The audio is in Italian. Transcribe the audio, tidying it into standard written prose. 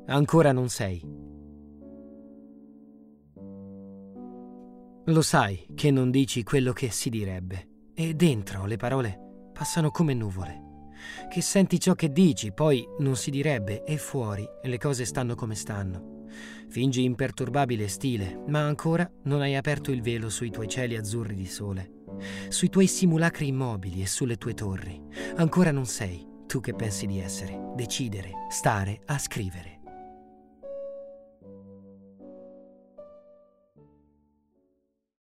Ancora non sei. Lo sai che non dici quello che si direbbe, e dentro le parole passano come nuvole. Che senti ciò che dici, poi non si direbbe, e fuori le cose stanno come stanno. Fingi imperturbabile stile, ma ancora non hai aperto il velo sui tuoi cieli azzurri di sole, sui tuoi simulacri immobili e sulle tue torri. Ancora non sei tu che pensi di essere, decidere, stare a scrivere.